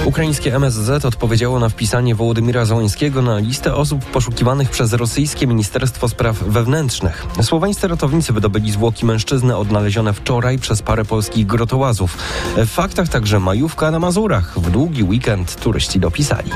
Ukraińskie MSZ odpowiedziało na wpisanie Wołodymyra Zełenskiego na listę osób poszukiwanych przez rosyjskie Ministerstwo Spraw Wewnętrznych. Słoweńscy ratownicy wydobyli zwłoki mężczyzny odnalezione wczoraj przez parę polskich grotołazów. W faktach także majówka na Mazurach. W długi weekend turyści dopisali.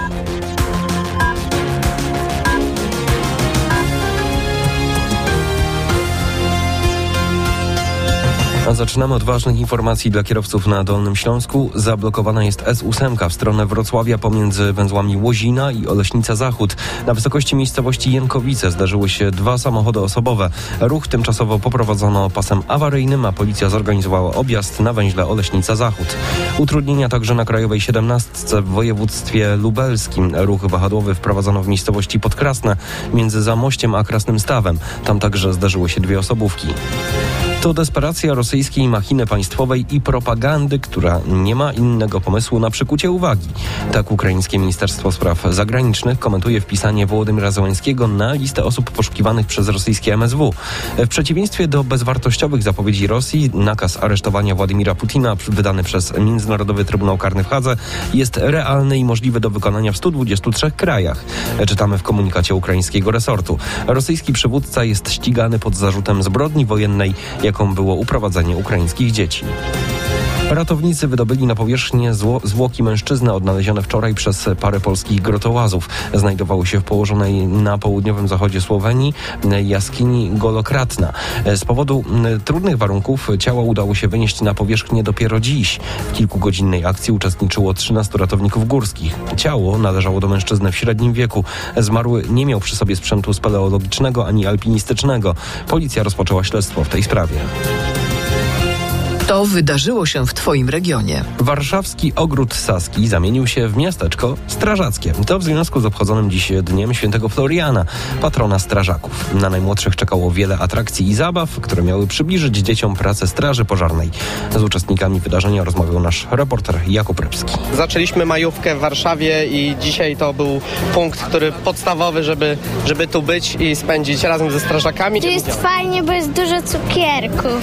A zaczynamy od ważnych informacji dla kierowców na Dolnym Śląsku. Zablokowana jest S8 w stronę Wrocławia pomiędzy węzłami Łozina i Oleśnica Zachód. Na wysokości miejscowości Jękowice zdarzyły się 2 samochody osobowe. Ruch tymczasowo poprowadzono pasem awaryjnym, a policja zorganizowała objazd na węźle Oleśnica Zachód. Utrudnienia także na Krajowej 17 w województwie lubelskim. Ruch wahadłowy wprowadzono w miejscowości Podkrasne między Zamościem a Krasnym Stawem. Tam także zdarzyły się 2 osobówki. To desperacja rosyjskiej machiny państwowej i propagandy, która nie ma innego pomysłu na przykucie uwagi. Tak ukraińskie Ministerstwo Spraw Zagranicznych komentuje wpisanie Wołodymyra Zełenskiego na listę osób poszukiwanych przez rosyjskie MSW. W przeciwieństwie do bezwartościowych zapowiedzi Rosji, nakaz aresztowania Władimira Putina wydany przez Międzynarodowy Trybunał Karny w Hadze jest realny i możliwy do wykonania w 123 krajach. Czytamy w komunikacie ukraińskiego resortu. Rosyjski przywódca jest ścigany pod zarzutem zbrodni wojennej, jaką było uprowadzenie ukraińskich dzieci. Ratownicy wydobyli na powierzchnię zwłoki mężczyzny odnalezione wczoraj przez parę polskich grotołazów. Znajdowały się w położonej na południowym zachodzie Słowenii jaskini Golokratna. Z powodu trudnych warunków ciało udało się wynieść na powierzchnię dopiero dziś. W kilkugodzinnej akcji uczestniczyło 13 ratowników górskich. Ciało należało do mężczyzny w średnim wieku. Zmarły nie miał przy sobie sprzętu speleologicznego ani alpinistycznego. Policja rozpoczęła śledztwo w tej sprawie. To wydarzyło się w Twoim regionie. Warszawski Ogród Saski zamienił się w miasteczko strażackie. To w związku z obchodzonym dziś Dniem Świętego Floriana, patrona strażaków. Na najmłodszych czekało wiele atrakcji i zabaw, które miały przybliżyć dzieciom pracę straży pożarnej. Z uczestnikami wydarzenia rozmawiał nasz reporter Jakub Rybski. Zaczęliśmy majówkę w Warszawie i dzisiaj to był punkt, który podstawowy, żeby tu być i spędzić razem ze strażakami. Tu jest fajnie, bo jest dużo cukierków.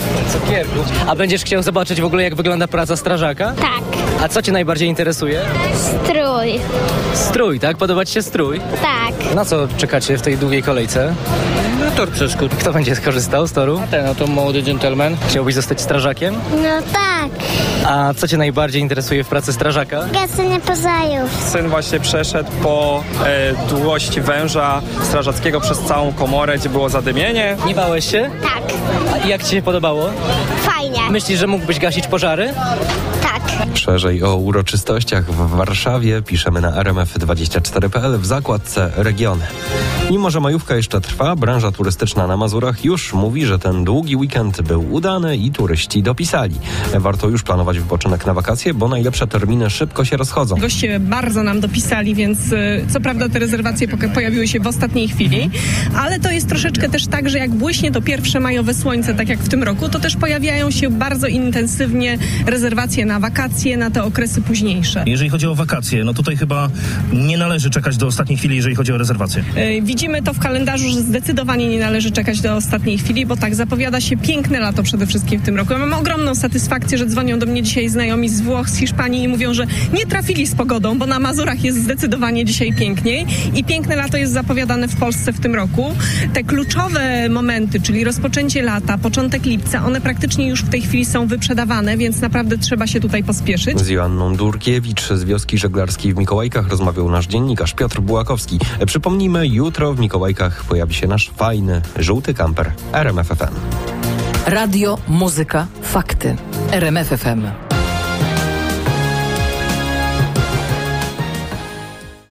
A będziesz chciał zobaczyć w ogóle, jak wygląda praca strażaka? Tak. A co cię najbardziej interesuje? Strój. Strój, tak? Podoba ci się strój? Tak. Na co czekacie w tej długiej kolejce? Na tor przeszkód. Kto będzie skorzystał z toru? No to młody dżentelmen. Chciałbyś zostać strażakiem? No tak. A co cię najbardziej interesuje w pracy strażaka? Gaszenie pożarów. Syn właśnie przeszedł po długości węża strażackiego przez całą komorę, gdzie było zadymienie. Nie bałeś się? Tak. A jak ci się podobało? Fajnie. Myślisz, że mógłbyś gasić pożary? Tak. Szerzej o uroczystościach w Warszawie piszemy na rmf24.pl w zakładce Regiony. Mimo że majówka jeszcze trwa, branża turystyczna na Mazurach już mówi, że ten długi weekend był udany i turyści dopisali. Warto już planować wypoczynek na wakacje, bo najlepsze terminy szybko się rozchodzą. Goście bardzo nam dopisali, więc co prawda te rezerwacje pojawiły się w ostatniej chwili, ale to jest troszeczkę też tak, że jak błyśnie to pierwsze majowe słońce, tak jak w tym roku, to też pojawiają się bardzo intensywnie rezerwacje na wakacje, na te okresy późniejsze. Jeżeli chodzi o wakacje, no tutaj chyba nie należy czekać do ostatniej chwili, jeżeli chodzi o rezerwacje. Widzimy to w kalendarzu, że zdecydowanie nie należy czekać do ostatniej chwili, bo tak, zapowiada się piękne lato przede wszystkim w tym roku. Ja mam ogromną satysfakcję, że dzwonią do mnie dzisiaj znajomi z Włoch, z Hiszpanii i mówią, że nie trafili z pogodą, bo na Mazurach jest zdecydowanie dzisiaj piękniej i piękne lato jest zapowiadane w Polsce w tym roku. Te kluczowe momenty, czyli rozpoczęcie lata, początek lipca, one praktycznie już w tej chwili są wyprzedawane, więc naprawdę trzeba się tutaj pospieszyć. Z Joanną Durkiewicz z wioski żeglarskiej w Mikołajkach rozmawiał nasz dziennikarz Piotr Bułakowski. Przypomnijmy, jutro w Mikołajkach pojawi się nasz fajny, żółty kamper RMF FM. Radio, muzyka, fakty. RMF FM.